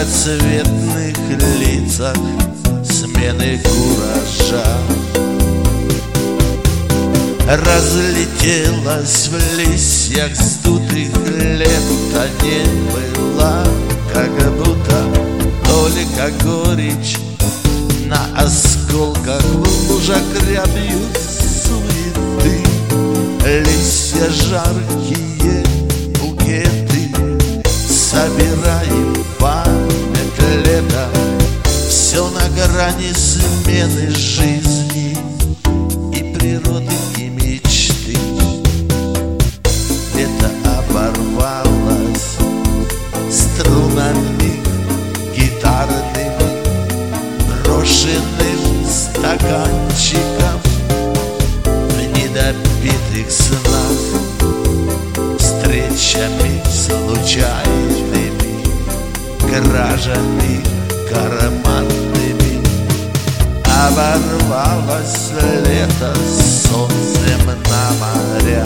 многоцветных лицах смены куража. Разлетелась в листьях сдутых лето, не была, как будто только горечь на осколках в лужах рябью суеты. Листья жаркие, букеты, собираем память лета. Все на грани смены жизни и природы, и мечты. Лето оборвалось струнами гитарными, брошенным стаканчиком в недопитых снах, встречами случайными, кражами карманными. Оборвалось лето с солнцем на морях.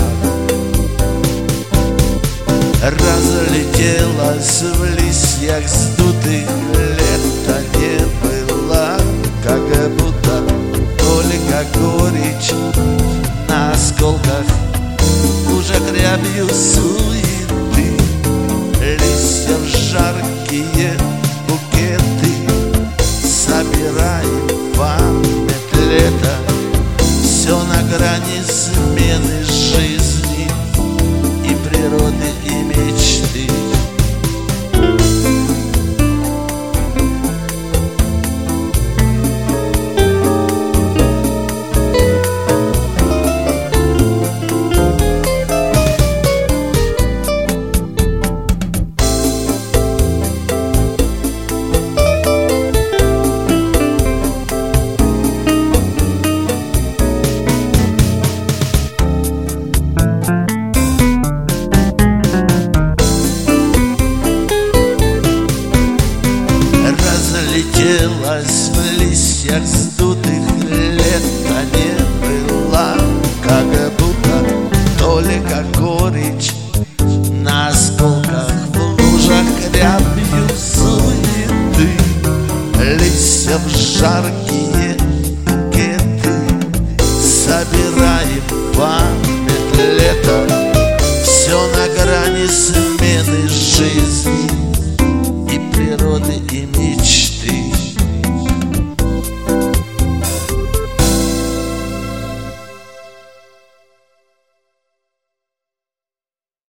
Разлетелась в листьях сдутых лето, не было, как будто только горечь на осколках уже рябью суеты. Листья жаркие, букеты, собираем память лета. Все на грани смены жизни и природы, и мечты. Разлетелась в листьях сдутых лето, не была, как будто только горечь на осколках в лужах рябью суеты. Листья жаркие, букеты, собираем память лета. Все на грани